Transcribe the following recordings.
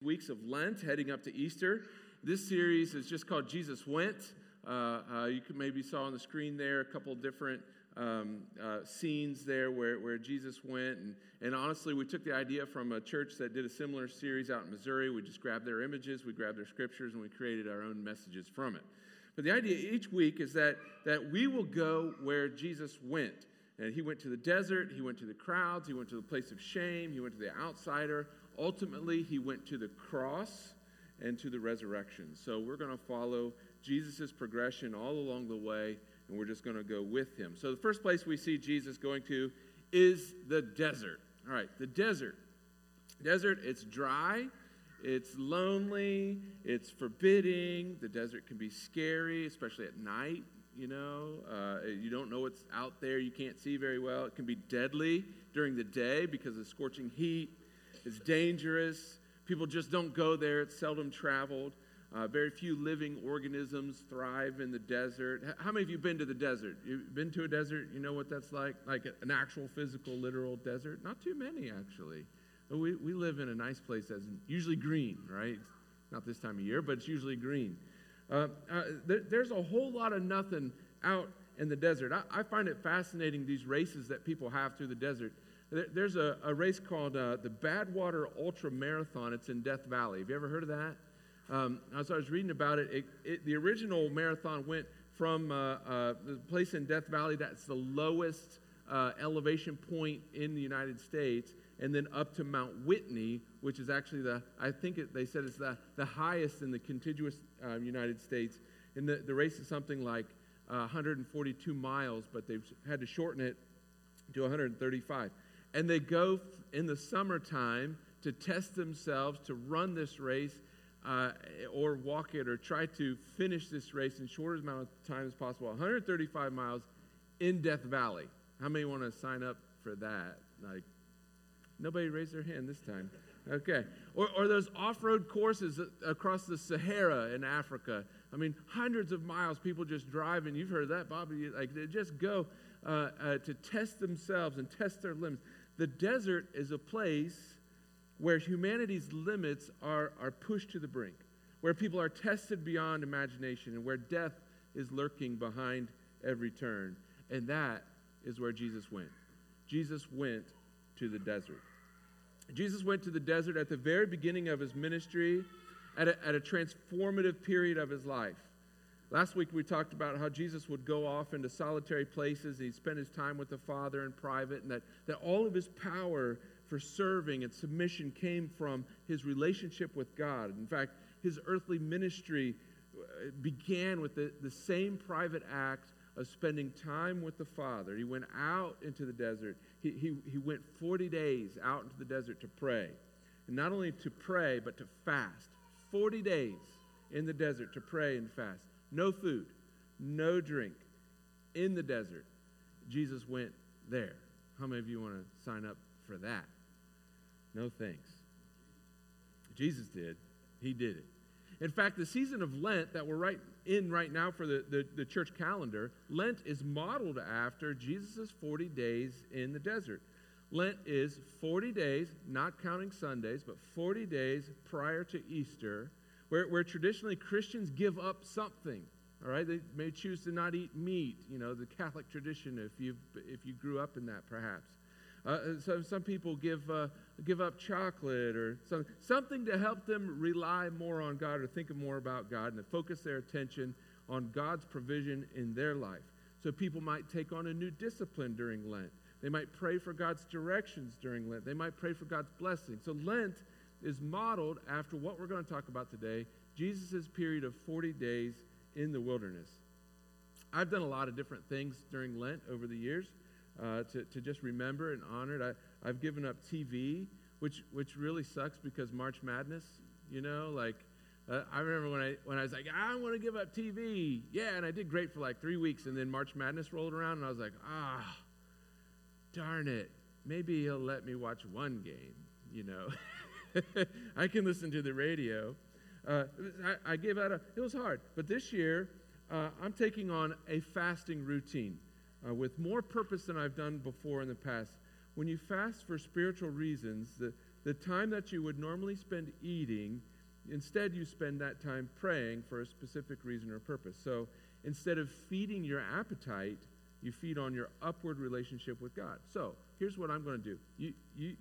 weeks of Lent, heading up to Easter. This series is just called Jesus Went. You can maybe saw on the screen there a couple different scenes there where Jesus went. And honestly, we took the idea from a church that did a similar series out in Missouri. We just grabbed their images, we grabbed their scriptures, and we created our own messages from it. But the idea each week is that we will go where Jesus went. And he went to the desert, he went to the crowds, he went to the place of shame, he went to the outsider. Ultimately, he went to the cross and to the resurrection. So we're going to follow Jesus' progression all along the way, and we're just going to go with him. So the first place we see Jesus going to is the desert. All right, the desert. Desert, it's dry, it's lonely, it's forbidding. The desert can be scary, especially at night. You don't know what's out there. You can't see very well. It can be deadly during the day because of scorching heat. It's dangerous. People just don't go there. It's seldom traveled. Very few living organisms thrive in the desert. How many of you have been to the desert? You've been to a desert? You know what that's like? Like an actual physical, literal desert? Not too many, actually. We live in a nice place that's usually green, right? Not this time of year, but it's usually green. There's a whole lot of nothing out in the desert. I find it fascinating, these races that people have through the desert. There's a race called the Badwater Ultra Marathon. It's in Death Valley. Have you ever heard of that? As I was reading about it, the original marathon went from the place in Death Valley that's the lowest elevation point in the United States, and then up to Mount Whitney, which is actually they said it's the highest in the contiguous United States. And the race is something like 142 miles, but they've had to shorten it to 135. And they go in the summertime to test themselves to run this race or walk it or try to finish this race in shortest amount of time as possible. 135 miles in Death Valley. How many want to sign up for that? Like, nobody raised their hand this time. Okay. Or those off-road courses across the Sahara in Africa. I mean, hundreds of miles, people just driving. You've heard that, Bobby. Like, they just go to test themselves and test their limits. The desert is a place where humanity's limits are pushed to the brink, where people are tested beyond imagination, and where death is lurking behind every turn. And that is where Jesus went. Jesus went to the desert. Jesus went to the desert at the very beginning of his ministry, at a transformative period of his life. Last week we talked about how Jesus would go off into solitary places, and he'd spend his time with the Father in private, and that all of his power for serving and submission came from his relationship with God. In fact, his earthly ministry began with the same private act of spending time with the Father. He went out into the desert. He went 40 days out into the desert to pray. And not only to pray, but to fast. 40 days in the desert to pray and fast. No food, no drink. In the desert, Jesus went there. How many of you want to sign up for that? No thanks. Jesus did. He did it. In fact, the season of Lent that we're right now for the church calendar, Lent is modeled after Jesus' 40 days in the desert. Lent is 40 days, not counting Sundays, but 40 days prior to Easter, where traditionally Christians give up something. All right, they may choose to not eat meat. The Catholic tradition, if you grew up in that, perhaps. So some people give up chocolate or something to help them rely more on God or think more about God and to focus their attention on God's provision in their life. So people might take on a new discipline during Lent. They might pray for God's directions during Lent. They might pray for God's blessing. So Lent is modeled after what we're going to talk about today, Jesus' period of 40 days in the wilderness. I've done a lot of different things during Lent over the years. To just remember and honor it. I've given up TV, which really sucks because March Madness, I remember when I was like, I want to give up TV. Yeah, and I did great for like 3 weeks, and then March Madness rolled around, and I was like, darn it. Maybe he'll let me watch one game, I can listen to the radio. I gave that up. It was hard. But this year, I'm taking on a fasting routine. With more purpose than I've done before in the past. When you fast for spiritual reasons, the time that you would normally spend eating, instead you spend that time praying for a specific reason or purpose. So instead of feeding your appetite, you feed on your upward relationship with God. So here's what I'm going to do.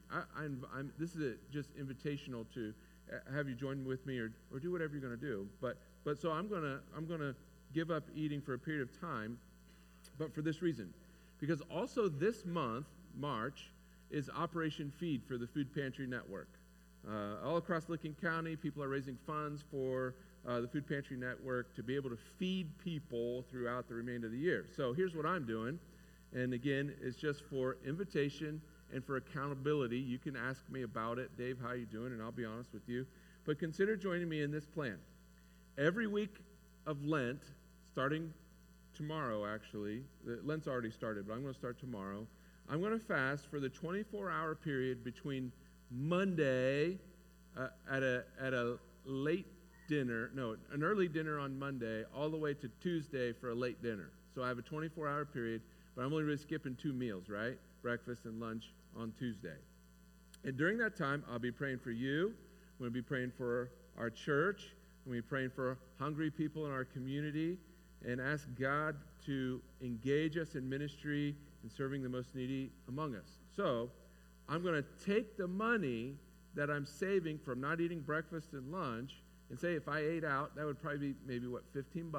This is just invitational to have you join with me or do whatever you're going to do. But so I'm going to give up eating for a period of time, but for this reason. Because also this month, March, is Operation Feed for the Food Pantry Network. All across Licking County, people are raising funds for the Food Pantry Network to be able to feed people throughout the remainder of the year. So here's what I'm doing. And again, it's just for invitation and for accountability. You can ask me about it. Dave, how you doing? And I'll be honest with you. But consider joining me in this plan. Every week of Lent, starting tomorrow actually, Lent's already started, but I'm going to start tomorrow. I'm going to fast for the 24-hour period between Monday at a late dinner, an early dinner on Monday, all the way to Tuesday for a late dinner. So I have a 24-hour period, but I'm only really skipping 2 meals, right? Breakfast and lunch on Tuesday. And during that time, I'll be praying for you. I'm going to be praying for our church. I'm going to be praying for hungry people in our community and ask God to engage us in ministry and serving the most needy among us. So I'm going to take the money that I'm saving from not eating breakfast and lunch and say if I ate out, that would probably be maybe, $15?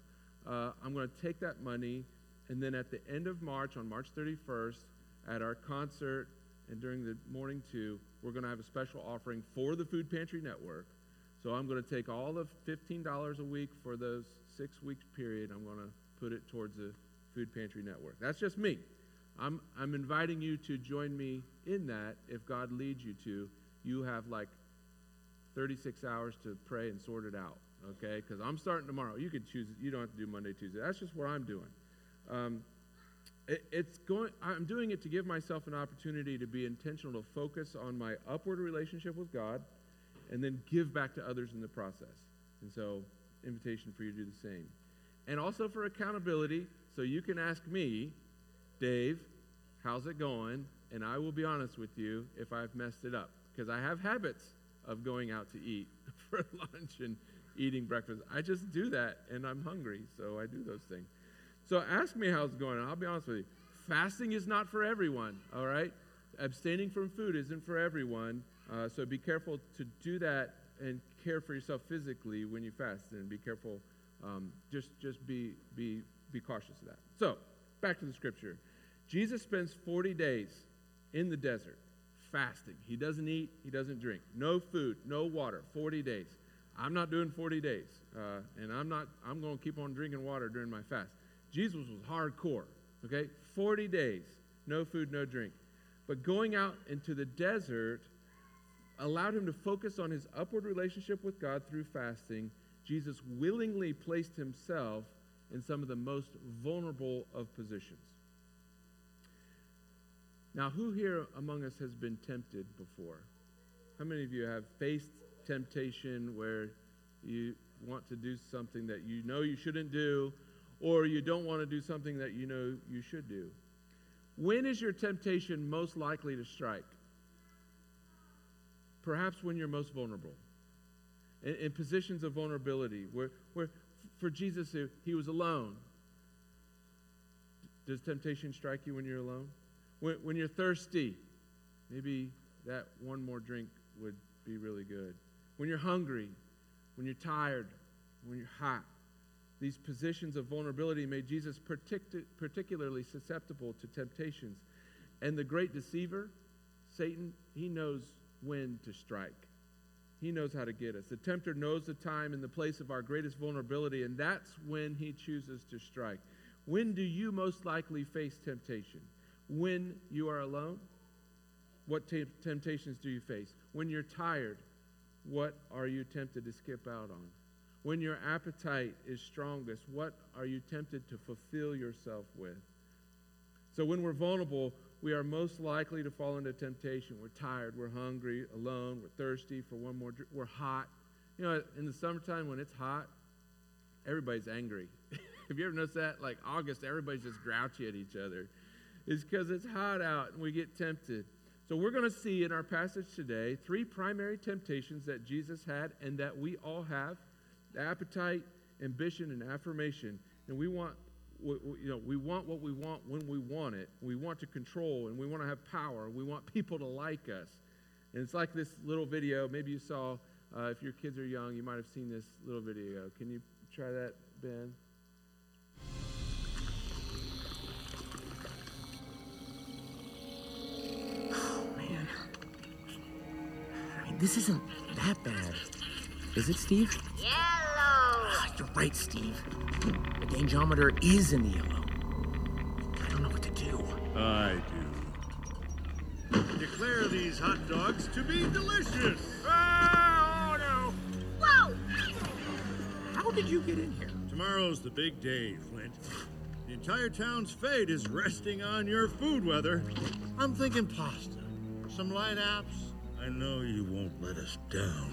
I'm going to take that money, and then at the end of March, on March 31st, at our concert and during the morning too, we're going to have a special offering for the Food Pantry Network. So I'm going to take all of $15 a week for those 6 weeks period. I'm going to put it towards the Food Pantry Network. That's just me. I'm inviting you to join me in that if God leads you to. You have like 36 hours to pray and sort it out, okay? Because I'm starting tomorrow. You can choose it. You don't have to do Monday, Tuesday. That's just what I'm doing. I'm doing it to give myself an opportunity to be intentional, to focus on my upward relationship with God, and then give back to others in the process. And so, invitation for you to do the same. And also for accountability, so you can ask me, Dave, how's it going? And I will be honest with you if I've messed it up. Because I have habits of going out to eat for lunch and eating breakfast. I just do that, and I'm hungry, so I do those things. So ask me how it's going, and I'll be honest with you. Fasting is not for everyone, all right? Abstaining from food isn't for everyone, so be careful to do that and care for yourself physically when you fast, and be careful. Just be cautious of that. So back to the scripture. Jesus spends 40 days in the desert fasting. He doesn't eat, he doesn't drink. No food, no water, 40 days. I'm not doing 40 days, and I'm going to keep on drinking water during my fast. Jesus was hardcore, okay? 40 days, no food, no drink. But going out into the desert allowed him to focus on his upward relationship with God through fasting. Jesus willingly placed himself in some of the most vulnerable of positions. Now, who here among us has been tempted before? How many of you have faced temptation where you want to do something that you know you shouldn't do, or you don't want to do something that you know you should do? When is your temptation most likely to strike? Perhaps when you're most vulnerable. In positions of vulnerability, where for Jesus, he was alone. Does temptation strike you when you're alone? When you're thirsty, maybe that one more drink would be really good. When you're hungry, when you're tired, when you're hot. These positions of vulnerability made Jesus particularly susceptible to temptations. And the great deceiver, Satan, he knows when to strike. He knows how to get us. The tempter knows the time and the place of our greatest vulnerability, and that's when he chooses to strike. When do you most likely face temptation? When you are alone? What temptations do you face? When you're tired, what are you tempted to skip out on? When your appetite is strongest, what are you tempted to fulfill yourself with? So when we're vulnerable, we are most likely to fall into temptation. We're tired, we're hungry, alone, we're thirsty for one more drink, we're hot. You know, in the summertime when it's hot, everybody's angry. Have you ever noticed that? Like August, everybody's just grouchy at each other. It's because it's hot out and we get tempted. So we're going to see in our passage today 3 primary temptations that Jesus had and that we all have: appetite, ambition, and affirmation. And we want we want what we want when we want it. We want to control, and we want to have power. We want people to like us. And it's like this little video. Maybe you saw, if your kids are young, you might have seen this little video. Can you try that, Ben? Oh, man. I mean, this isn't that bad. Is it, Steve? Yellow! You're right, Steve. The gaugeometer is in the yellow. I don't know what to do. I do. Declare these hot dogs to be delicious. Oh, no. Whoa! How did you get in here? Tomorrow's the big day, Flint. The entire town's fate is resting on your food weather. I'm thinking pasta. Some light apps. I know you won't let us down.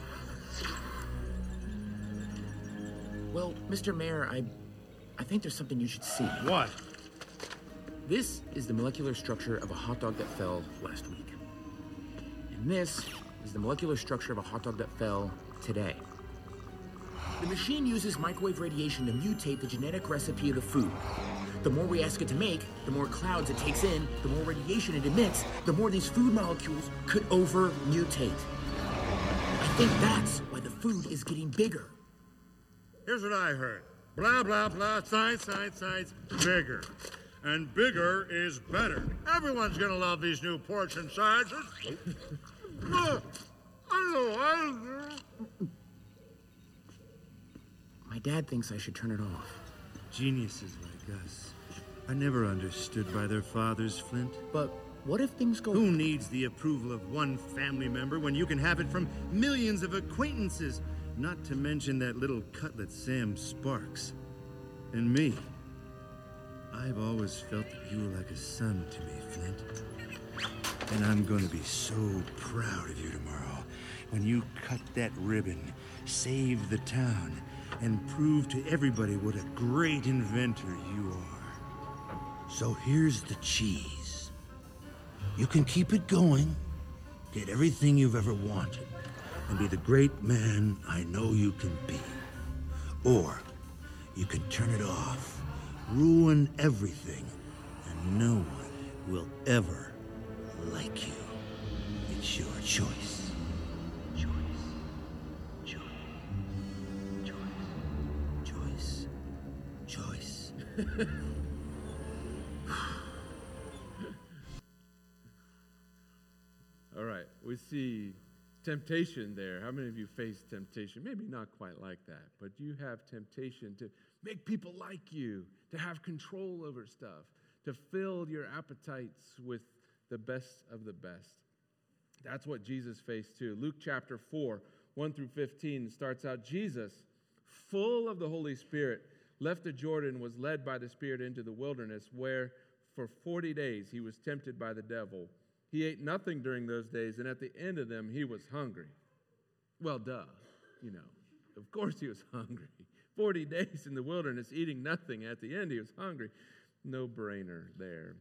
Well, Mr. Mayor, I think there's something you should see. What? This is the molecular structure of a hot dog that fell last week. And this is the molecular structure of a hot dog that fell today. The machine uses microwave radiation to mutate the genetic recipe of the food. The more we ask it to make, the more clouds it takes in, the more radiation it emits, the more these food molecules could over-mutate. I think that's why the food is getting bigger. Here's what I heard. Blah, blah, blah, science, bigger. And bigger is better. Everyone's gonna love these new portion sizes. My dad thinks I should turn it off. Geniuses like us are never understood by their fathers, Flint. But what if things go... Who needs the approval of one family member when you can have it from millions of acquaintances? Not to mention that little cutlet Sam Sparks. And me. I've always felt that you were like a son to me, Flint. And I'm going to be so proud of you tomorrow when you cut that ribbon, save the town, and prove to everybody what a great inventor you are. So here's the cheese. You can keep it going, get everything you've ever wanted, and be the great man I know you can be. Or you can turn it off, ruin everything, and no one will ever like you. It's your choice. Choice. All right, we see temptation there. How many of you face temptation? Maybe not quite like that, but you have temptation to make people like you, to have control over stuff, to fill your appetites with the best of the best. That's what Jesus faced too. Luke chapter 4, 1 through 15 starts out, Jesus, full of the Holy Spirit, left the Jordan, was led by the Spirit into the wilderness, where for 40 days he was tempted by the devil. He ate nothing during those days, and at the end of them, he was hungry. Well, duh, of course he was hungry. 40 days in the wilderness, eating nothing. At the end, he was hungry. No brainer there.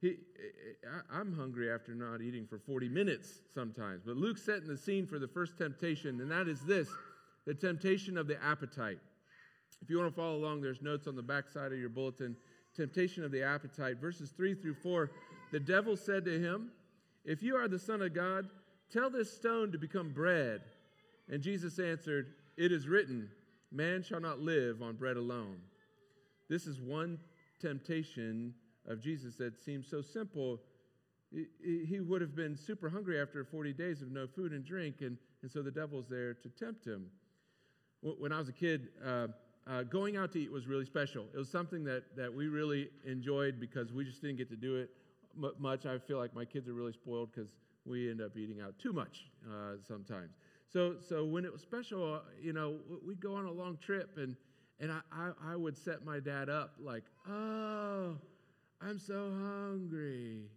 I'm hungry after not eating for 40 minutes sometimes. But Luke's setting the scene for the first temptation, and that is this, the temptation of the appetite. If you want to follow along, there's notes on the back side of your bulletin. Temptation of the appetite. Verses 3 through 4, the devil said to him, "If you are the Son of God, tell this stone to become bread." And Jesus answered, "It is written, man shall not live on bread alone." This is one temptation of Jesus that seems so simple. He would have been super hungry after 40 days of no food and drink, and so the devil's there to tempt him. When I was a kid, going out to eat was really special. It was something that we really enjoyed because we just didn't get to do it much. I feel like my kids are really spoiled because we end up eating out too much sometimes. So when it was special, we'd go on a long trip, and I would set my dad up like, "Oh, I'm so hungry.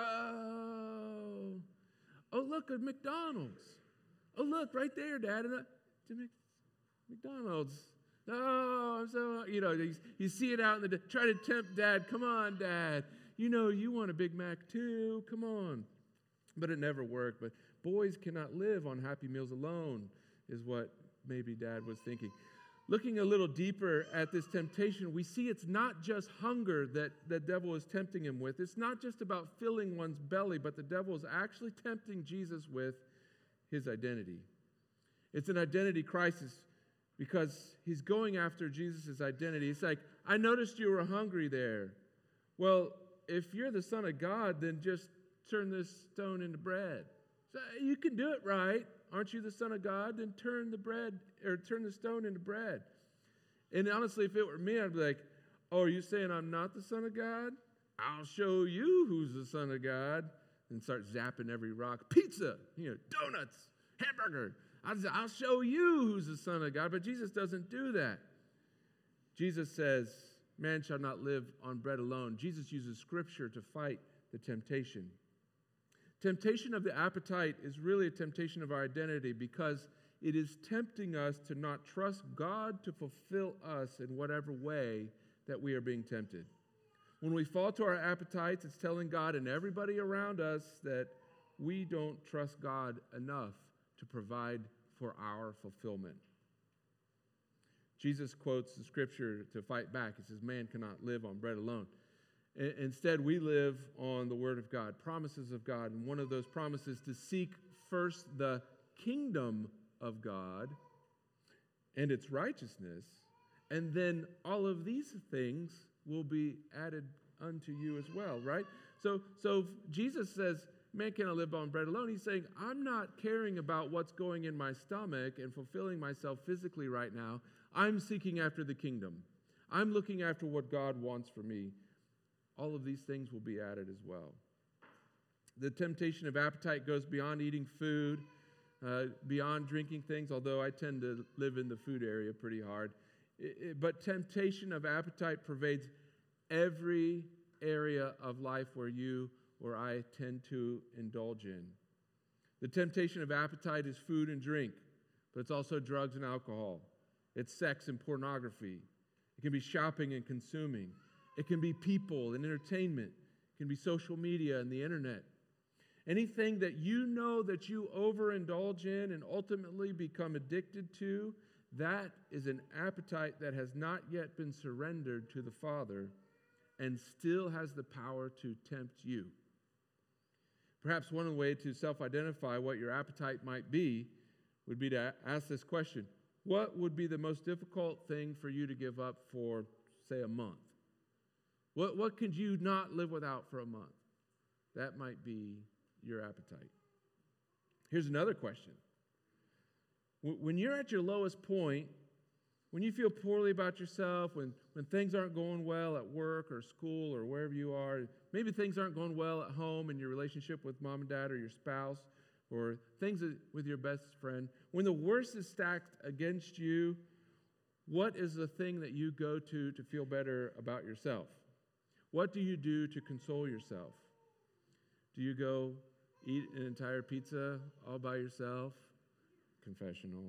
Oh, look at McDonald's. Oh, look right there, Dad. And McDonald's. Oh, I'm so, you see it out in the, try to tempt Dad. Come on, Dad. You want a Big Mac too. Come on." But it never worked. But boys cannot live on Happy Meals alone, is what maybe Dad was thinking. Looking a little deeper at this temptation, we see it's not just hunger that the devil is tempting him with. It's not just about filling one's belly, but the devil is actually tempting Jesus with his identity. It's an identity crisis because he's going after Jesus' identity. It's like, I noticed you were hungry there. Well, if you're the Son of God, then just turn this stone into bread. So you can do it, right? Aren't you the Son of God? Then turn the stone into bread. And honestly, if it were me, I'd be like, oh, are you saying I'm not the Son of God? I'll show you who's the Son of God. And start zapping every rock. Pizza, donuts, hamburger. I'll show you who's the Son of God. But Jesus doesn't do that. Jesus says, man shall not live on bread alone. Jesus uses Scripture to fight the temptation. Temptation of the appetite is really a temptation of our identity because it is tempting us to not trust God to fulfill us in whatever way that we are being tempted. When we fall to our appetites, it's telling God and everybody around us that we don't trust God enough to provide for our fulfillment. Jesus quotes the Scripture to fight back. He says, man cannot live on bread alone. Instead, we live on the Word of God, promises of God. And one of those promises to seek first the kingdom of God and its righteousness, and then all of these things will be added unto you as well, right? So Jesus says, man cannot live on bread alone. He's saying, I'm not caring about what's going in my stomach and fulfilling myself physically right now. I'm seeking after the kingdom. I'm looking after what God wants for me. All of these things will be added as well. The temptation of appetite goes beyond eating food, beyond drinking things, although I tend to live in the food area pretty hard. But temptation of appetite pervades every area of life where you or I tend to indulge in. The temptation of appetite is food and drink, but it's also drugs and alcohol. It's sex and pornography. It can be shopping and consuming. It can be people and entertainment. It can be social media and the internet. Anything that you know that you overindulge in and ultimately become addicted to, that is an appetite that has not yet been surrendered to the Father and still has the power to tempt you. Perhaps one way to self-identify what your appetite might be would be to ask this question. What would be the most difficult thing for you to give up for, say, a month? What could you not live without for a month? That might be your appetite. Here's another question. When you're at your lowest point, when you feel poorly about yourself, when things aren't going well at work or school or wherever you are, maybe things aren't going well at home in your relationship with mom and dad or your spouse, or things with your best friend, when the worst is stacked against you, what is the thing that you go to feel better about yourself? What do you do to console yourself? Do you go eat an entire pizza all by yourself? Confessional.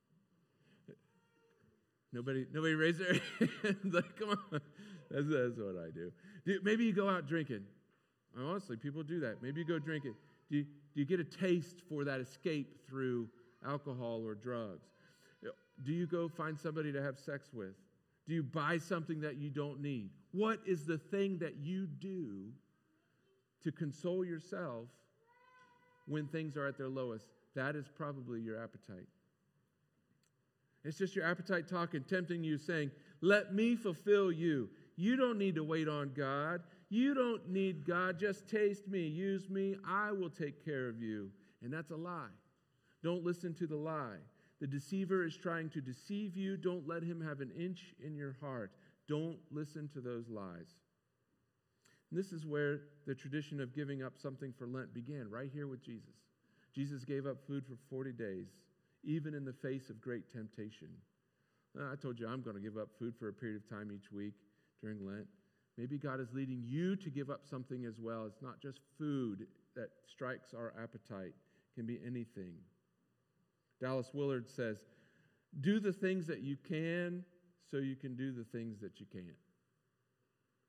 Nobody raised their hands. Like, come on. That's what I do. Maybe you go out drinking. Honestly, people do that. Maybe you go drinking. Do you get a taste for that escape through alcohol or drugs? Do you go find somebody to have sex with? Do you buy something that you don't need? What is the thing that you do to console yourself when things are at their lowest? That is probably your appetite. It's just your appetite talking, tempting you, saying, let me fulfill you. You don't need to wait on God. You don't need God. Just taste me, use me. I will take care of you. And that's a lie. Don't listen to the lie. The deceiver is trying to deceive you. Don't let him have an inch in your heart. Don't listen to those lies. And this is where the tradition of giving up something for Lent began, right here with Jesus. Jesus gave up food for 40 days, even in the face of great temptation. I told you I'm going to give up food for a period of time each week during Lent. Maybe God is leading you to give up something as well. It's not just food that strikes our appetite. It can be anything. Dallas Willard says, do the things that you can so you can do the things that you can't.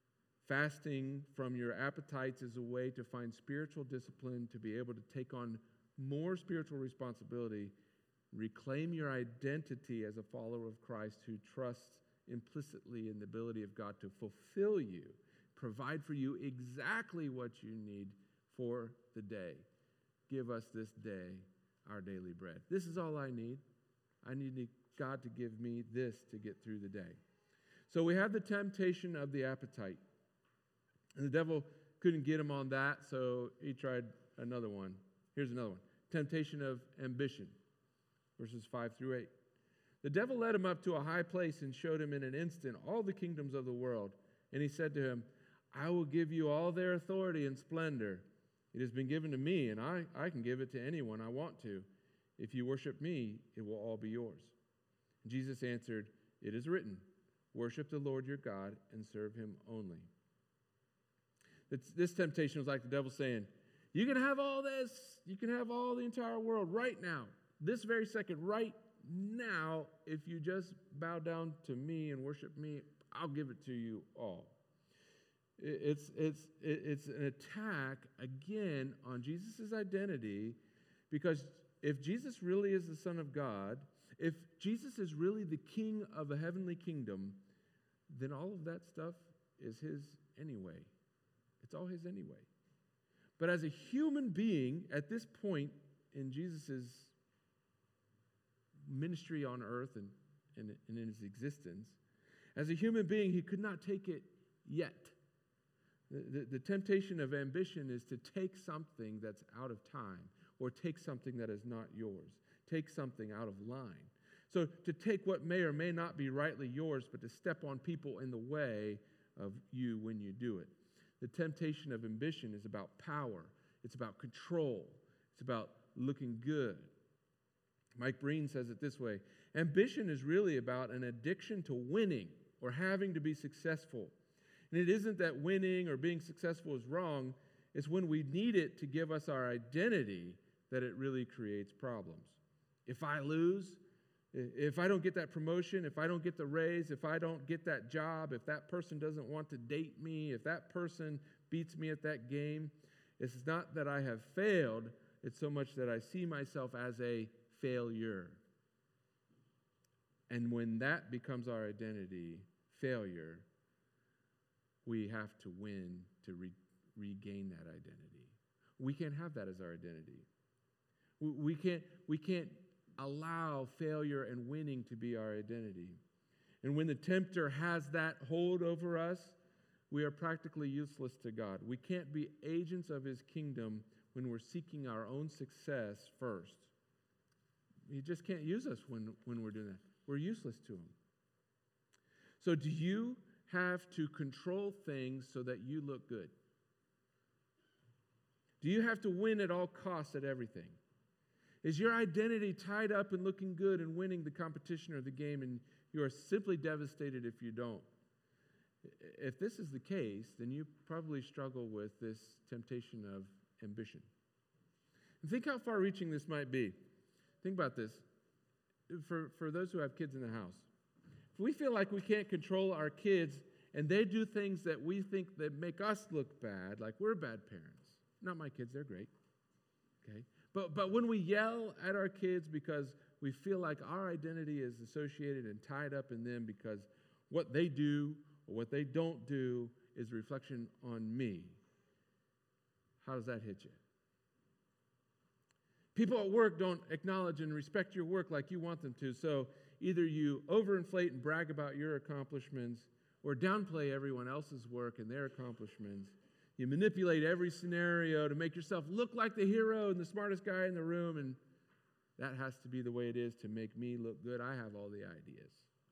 Fasting from your appetites is a way to find spiritual discipline, to be able to take on more spiritual responsibility, reclaim your identity as a follower of Christ who trusts implicitly in the ability of God to fulfill you, provide for you exactly what you need for the day. Give us this day our daily bread. This is all I need. I need God to give me this to get through the day. So we have the temptation of the appetite. And the devil couldn't get him on that, so he tried another one. Here's another one. Temptation of ambition, verses 5 through 8. The devil led him up to a high place and showed him in an instant all the kingdoms of the world. And he said to him, I will give you all their authority and splendor. It has been given to me, and I can give it to anyone I want to. If you worship me, it will all be yours. Jesus answered, it is written, worship the Lord your God and serve him only. This temptation was like the devil saying, you can have all this, you can have all the entire world right now, this very second, right now, if you just bow down to me and worship me, I'll give it to you all. It's an attack, again, on Jesus' identity, because if Jesus really is the Son of God, if Jesus is really the King of a heavenly kingdom, then all of that stuff is his anyway. It's all his anyway. But as a human being, at this point in Jesus' ministry on earth and in his existence, as a human being, he could not take it yet. The temptation of ambition is to take something that's out of time, or take something that is not yours, take something out of line. So to take what may or may not be rightly yours, but to step on people in the way of you when you do it. The temptation of ambition is about power. It's about control. It's about looking good. Mike Breen says it this way: ambition is really about an addiction to winning or having to be successful. And it isn't that winning or being successful is wrong. It's when we need it to give us our identity that it really creates problems. If I lose, if I don't get that promotion, if I don't get the raise, if I don't get that job, if that person doesn't want to date me, if that person beats me at that game, it's not that I have failed, it's so much that I see myself as a failure. And when that becomes our identity, failure, we have to win to regain that identity. We can't have that as our identity. We can't allow failure and winning to be our identity. And when the tempter has that hold over us, we are practically useless to God. We can't be agents of his kingdom when we're seeking our own success first. He just can't use us when we're doing that. We're useless to him. So do you have to control things so that you look good? Do you have to win at all costs at everything? Is your identity tied up in looking good and winning the competition or the game, and you are simply devastated if you don't? If this is the case, then you probably struggle with this temptation of ambition. And think how far-reaching this might be. Think about this. For those who have kids in the house, if we feel like we can't control our kids and they do things that we think that make us look bad, like we're bad parents. Not my kids, they're great. Okay? But when we yell at our kids because we feel like our identity is associated and tied up in them because what they do or what they don't do is a reflection on me, how does that hit you? People at work don't acknowledge and respect your work like you want them to, so either you overinflate and brag about your accomplishments or downplay everyone else's work and their accomplishments. You manipulate every scenario to make yourself look like the hero and the smartest guy in the room, and that has to be the way it is to make me look good. I have all the ideas.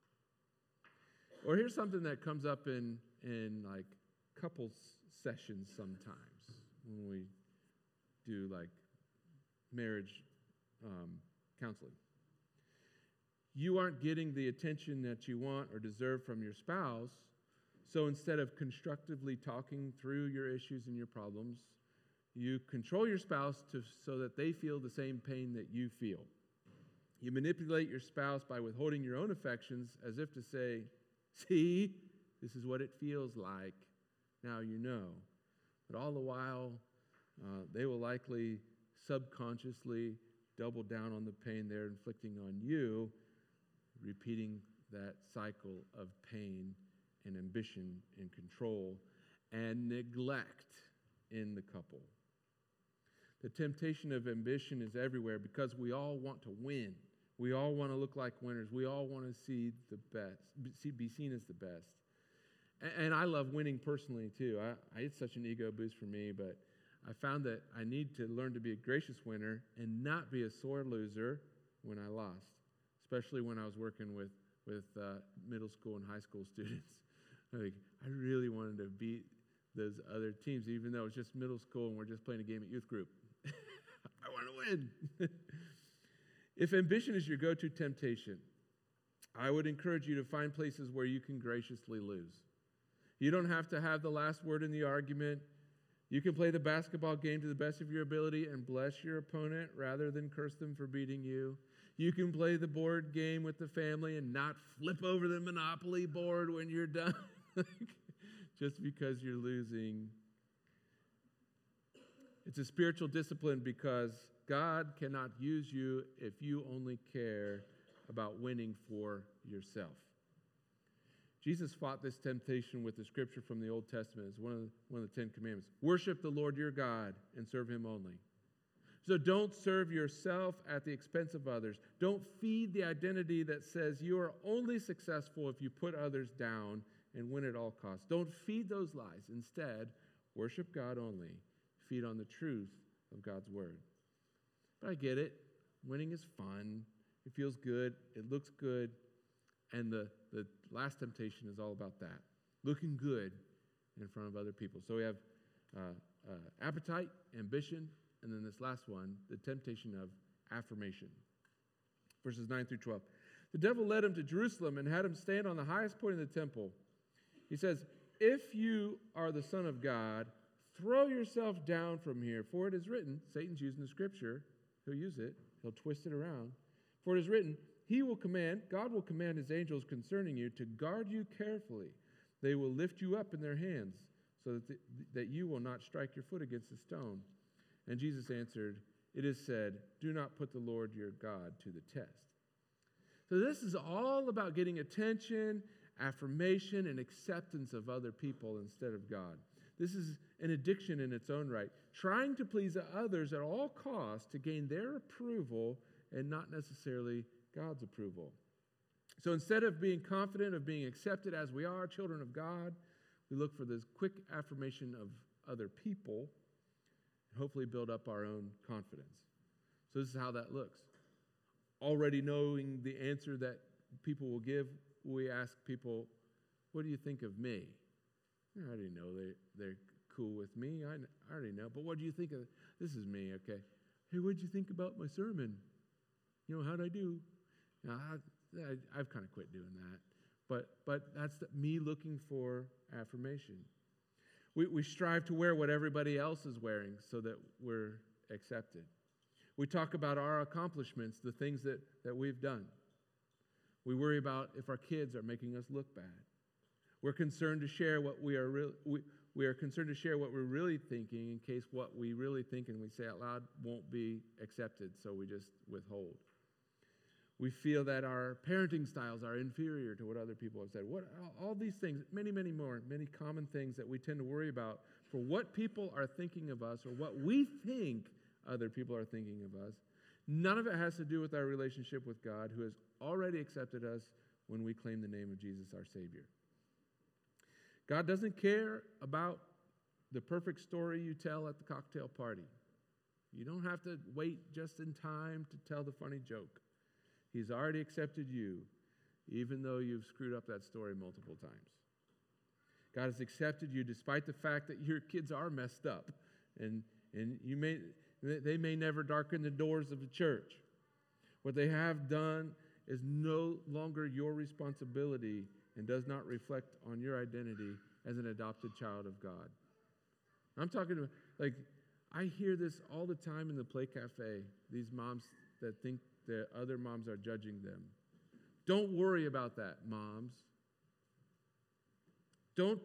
Or here's something that comes up in like couples sessions sometimes when we do like marriage counseling. You aren't getting the attention that you want or deserve from your spouse, so instead of constructively talking through your issues and your problems, you control your spouse so that they feel the same pain that you feel. You manipulate your spouse by withholding your own affections as if to say, see, this is what it feels like now you know. But all the while, they will likely subconsciously double down on the pain they're inflicting on you, repeating that cycle of pain and ambition and control and neglect in the couple. The temptation of ambition is everywhere because we all want to win. We all want to look like winners. We all want to see the best, be seen as the best. And I love winning personally too. It's such an ego boost for me, but I found that I need to learn to be a gracious winner and not be a sore loser when I lost, especially when I was working with middle school and high school students. Like, I really wanted to beat those other teams, even though it's just middle school and we're just playing a game at youth group. I want to win. If ambition is your go-to temptation, I would encourage you to find places where you can graciously lose. You don't have to have the last word in the argument. You can play the basketball game to the best of your ability and bless your opponent rather than curse them for beating you. You can play the board game with the family and not flip over the Monopoly board when you're done just because you're losing. It's a spiritual discipline because God cannot use you if you only care about winning for yourself. Jesus fought this temptation with the scripture from the Old Testament. It's one of the 10 Commandments. Worship the Lord your God and serve him only. So don't serve yourself at the expense of others. Don't feed the identity that says you are only successful if you put others down and win at all costs. Don't feed those lies. Instead, worship God only. Feed on the truth of God's word. But I get it. Winning is fun. It feels good. It looks good. And the last temptation is all about that. Looking good in front of other people. So we have appetite, ambition, and then this last one, the temptation of affirmation. Verses 9 through 12. The devil led him to Jerusalem and had him stand on the highest point of the temple. He says, if you are the Son of God, throw yourself down from here. For it is written, Satan's using the scripture. He'll use it. He'll twist it around. For it is written, God will command his angels concerning you to guard you carefully. They will lift you up in their hands so that you will not strike your foot against a stone. And Jesus answered, it is said, do not put the Lord your God to the test. So this is all about getting attention, affirmation, and acceptance of other people instead of God. This is an addiction in its own right, trying to please others at all costs to gain their approval and not necessarily God's approval. So instead of being confident of being accepted as we are, children of God, we look for this quick affirmation of other people and hopefully build up our own confidence. So this is how that looks. Already knowing the answer that people will give, we ask people, what do you think of me? I already know they're cool with me. I already know. But what do you think of, this is me, okay. Hey, what did you think about my sermon? How'd I do? I've kind of quit doing that. But that's me looking for affirmation. We strive to wear what everybody else is wearing so that we're accepted. We talk about our accomplishments, the things that we've done. We worry about if our kids are making us look bad. We're concerned to share what we are concerned to share what we're really thinking in case what we really think and we say out loud won't be accepted, so we just withhold. We feel that our parenting styles are inferior to what other people have said. All these things, many, many more, many common things that we tend to worry about for what people are thinking of us or what we think other people are thinking of us. None of it has to do with our relationship with God, who has already accepted us when we claim the name of Jesus, our Savior. God doesn't care about the perfect story you tell at the cocktail party. You don't have to wait just in time to tell the funny joke. He's already accepted you, even though you've screwed up that story multiple times. God has accepted you despite the fact that your kids are messed up, and they may never darken the doors of the church. What they have done is no longer your responsibility and does not reflect on your identity as an adopted child of God. I'm talking about, I hear this all the time in the Play Cafe, these moms that think that other moms are judging them. Don't worry about that, moms. Don't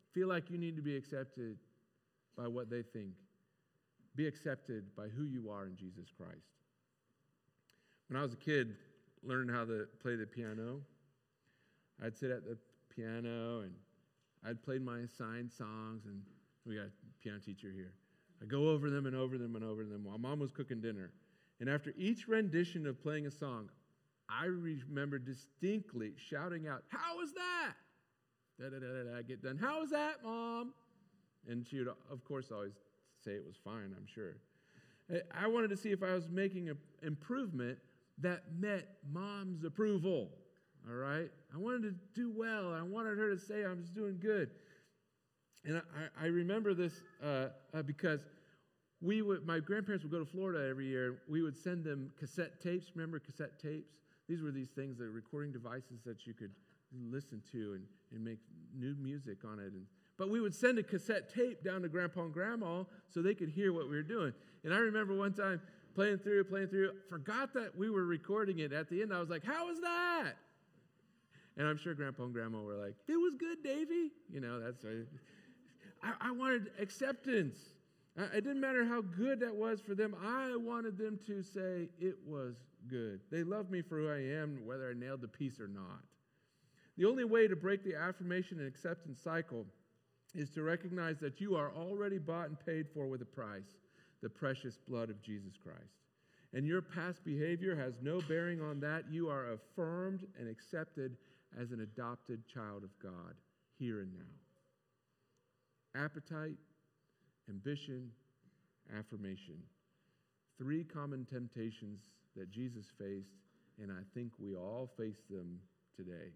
feel like you need to be accepted by what they think. Be accepted by who you are in Jesus Christ. When I was a kid learning how to play the piano, I'd sit at the piano and I'd play my assigned songs, and we got a piano teacher here. I'd go over them and over them and over them while Mom was cooking dinner. And after each rendition of playing a song, I remember distinctly shouting out, "How was that?" I get done. "How was that, Mom?" And she would, of course, always say it was fine, I'm sure. I wanted to see if I was making an improvement that met Mom's approval, all right? I wanted to do well. I wanted her to say I was doing good. And I remember this because my grandparents would go to Florida every year. We would send them cassette tapes. Remember cassette tapes? These were these things, the recording devices that you could listen to and make new music on it. But we would send a cassette tape down to Grandpa and Grandma so they could hear what we were doing. And I remember one time playing through, forgot that we were recording it. At the end, I was like, "How was that?" And I'm sure Grandpa and Grandma were like, "It was good, Davy." That's right. I wanted acceptance. It didn't matter how good that was for them. I wanted them to say it was good. They loved me for who I am, whether I nailed the piece or not. The only way to break the affirmation and acceptance cycle is to recognize that you are already bought and paid for with a price, the precious blood of Jesus Christ. And your past behavior has no bearing on that. You are affirmed and accepted as an adopted child of God here and now. Appetite, ambition, affirmation. 3 common temptations that Jesus faced, and I think we all face them today.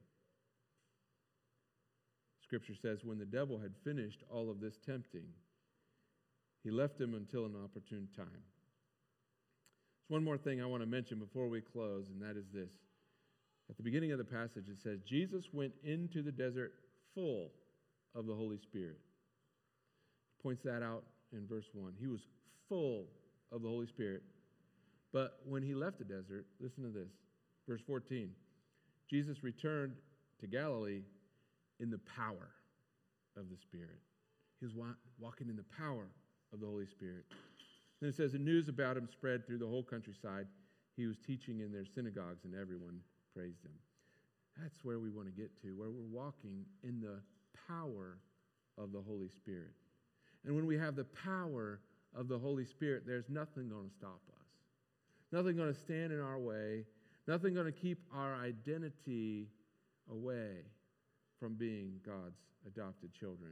Scripture says, when the devil had finished all of this tempting, he left him until an opportune time. There's one more thing I want to mention before we close, and that is this. At the beginning of the passage, it says, Jesus went into the desert full of the Holy Spirit. He points that out in verse 1. He was full of the Holy Spirit. But when he left the desert, listen to this. Verse 14. Jesus returned to Galilee in the power of the Spirit. He was walking in the power of the Holy Spirit. Then it says, the news about him spread through the whole countryside. He was teaching in their synagogues, and everyone praised him. That's where we want to get to, where we're walking in the power of the Holy Spirit. And when we have the power of the Holy Spirit, there's nothing going to stop us. Nothing going to stand in our way. Nothing going to keep our identity away from being God's adopted children.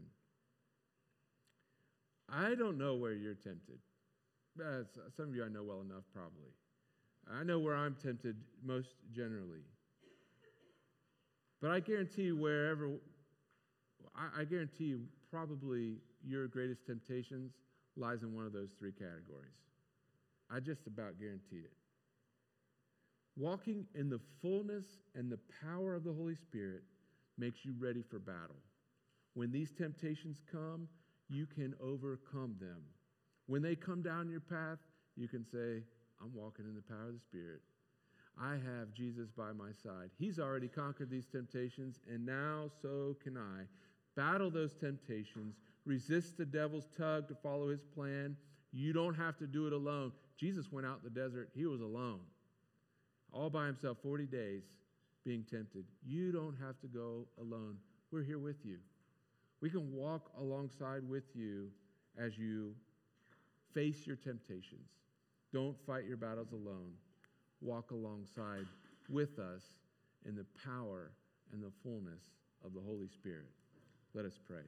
I don't know where you're tempted. Some of you I know well enough, probably. I know where I'm tempted most generally. But I guarantee you I guarantee you probably your greatest temptations lies in one of those 3 categories. I just about guarantee it. Walking in the fullness and the power of the Holy Spirit makes you ready for battle. When these temptations come, you can overcome them. When they come down your path, you can say, I'm walking in the power of the Spirit. I have Jesus by my side. He's already conquered these temptations, and now so can I. Battle those temptations. Resist the devil's tug to follow his plan. You don't have to do it alone. Jesus went out in the desert. He was alone, all by himself, 40 days being tempted. You don't have to go alone. We're here with you. We can walk alongside with you as you face your temptations. Don't fight your battles alone. Walk alongside with us in the power and the fullness of the Holy Spirit. Let us pray.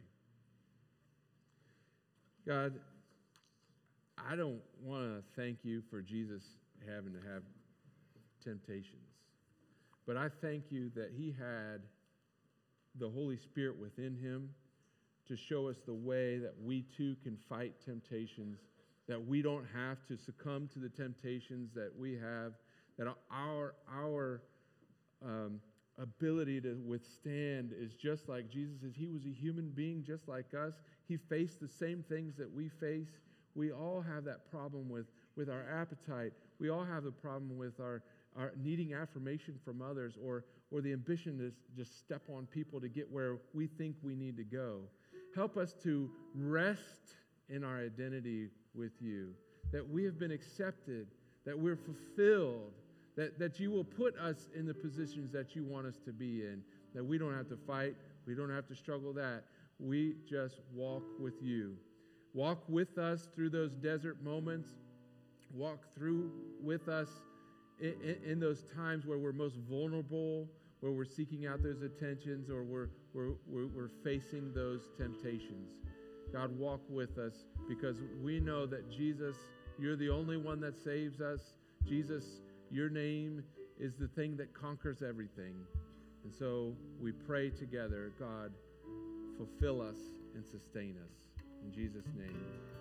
God, I don't want to thank you for Jesus having to have temptations, but I thank you that he had the Holy Spirit within him to show us the way that we too can fight temptations, that we don't have to succumb to the temptations that we have, that our ability to withstand is just like Jesus'. He was a human being just like us. He faced the same things that we face. We all have that problem with our appetite. We all have the problem with our needing affirmation from others, or the ambition to just step on people to get where we think we need to go. help us to rest in our identity with you, that we have been accepted, that we're fulfilled, that you will put us in the positions that you want us to be in, that we don't have to fight, we don't have to struggle that. We just walk with you. Walk with us through those desert moments. Walk through with us in those times where we're most vulnerable, where we're seeking out those attentions, or we're facing those temptations. God, walk with us, because we know that Jesus, you're the only one that saves us. Jesus, your name is the thing that conquers everything. And so we pray together, God, fulfill us and sustain us. In Jesus' name.